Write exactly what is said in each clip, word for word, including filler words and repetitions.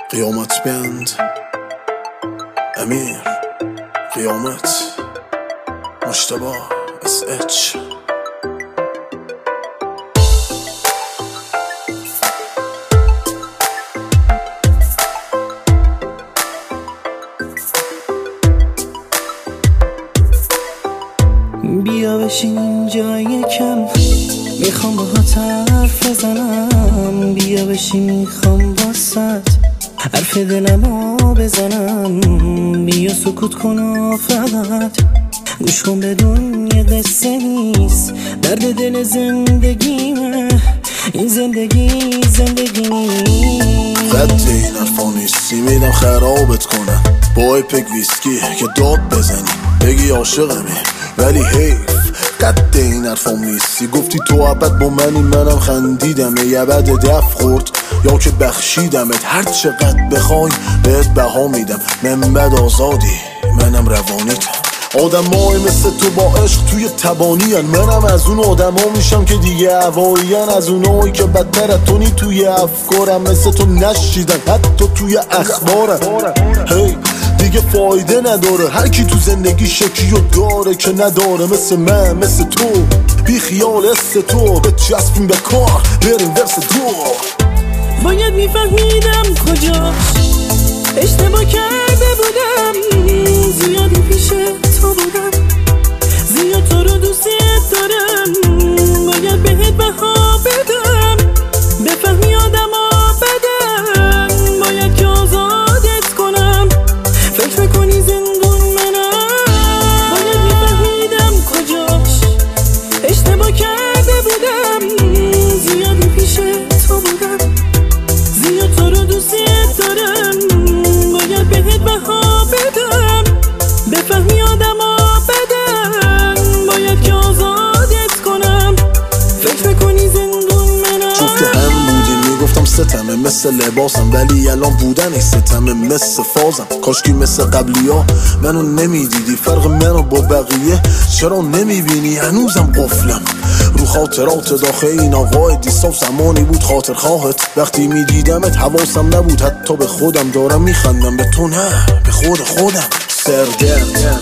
قیامت بند امیر قیامت مجتبی اس اچ بیا بشین اینجا یکم، میخوام باهات حرف بزنم. بیا بشین میخوام واسط حرف دلمو بزنم. بیا سکوت کن فقط گوش کن، بدون یه قصه نیست، درد دل زندگیمه. این زندگی زندگی نیست. قد این حرفا نیستی میدم خرابت کنم با ایپک ویسکی که داد بزنی بگی عاشقمی ولی حیف. قد این حرفام نیستی، گفتی تو ابد با منی، منم خندیدم ای ابد دف خورد یا که بخشیدمت. هر چقدر بخوای بهت بها میدم، من بد آزادی منم روانیتم. آدم های مثل تو با عشق توی تبانی هن. منم از اون آدم ها میشم که دیگه هوایی هن، از اونایی که بدتر اتونی توی افکارم. مثل تو نشیدن حتی توی اخبارم. هی دیگه فایده نداره، هر کی تو زندگی شکی و داره که نداره. مثل من مثل تو بی خیال است تو، به چسبیم به کار بریم ورس دو. باید میفهمیدم کجاش اشتباه کرده بودم. زیادی پیش تو بودم، زیاد تو رو دوست دارم. باید بهت بها بدم، بفهمی آدم ها بدم. باید که آزادت کنم، فکر کنی زندون منم. باید میفهمیدم کجاش اشتباه کرده بودم. زیادی پیش تو بودم، زیاد تو رو دوست دارم. باید بهت بها بدم، بفهمی آدم ها بدن. باید که آزادت کنم، فکر کنی زندون منم. جفت هم بودیم میگفتم ستمه مثل لباسم، ولی الان بودن ای ستمه مثل فازم. کاشکی مثل قبلی ها منو نمیدیدی، فرق منو با بقیه چرا نمیبینی؟ هنوزم قفلم رو خاطرات داخل این آقای دیستاف. زمانی بود خاطر خواهت وقتی میدیدمت حواسم نبود حتی به خودم. دارم میخندم به تو نه به خود خودم. سرگرد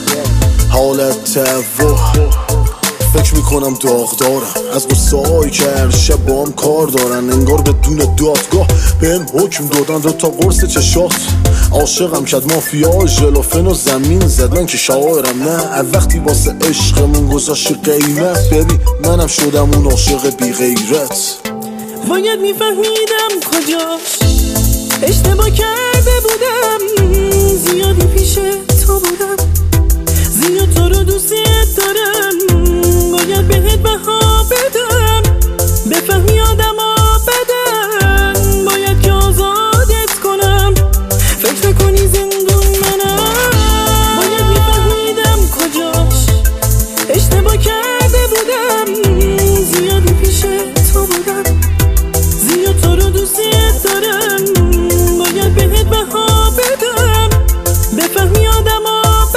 حالت روح فکر میکنم داغ دارم از قصه هایی که هر شب با هم کار دارن. انگار بدون دادگاه بهم حکم دادن دو تا قرص چشات. عاشقم کد مافیا ژلوفن و زمین زدن که شاعرم نه. وقتی واسه عشقمون گذاشتی قیمت، ببین منم شدم اون عاشق بی غیرت. باید میفهمیدم کجاش اشتباه کرده بودم. زیادی پیش تو بودم، زیاد تو رو دوست دارم. باید بهت بها بدم، بفهمی آدم ها بدن. باید که آزادت کنم، فکر کنی زندون منم. باید میفهمیدم کجاش اشتباه کرده بودم. زیادی پیش تو بودم، زیاد تو رو دوست دارم. باید بهت بها بدم، بفهمی آدم ها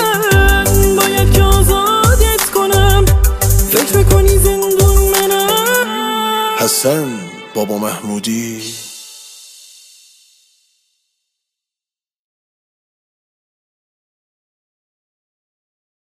بدن. باید که آزادت کنم، فکر کنی زندون منم. حسن بابا محمودی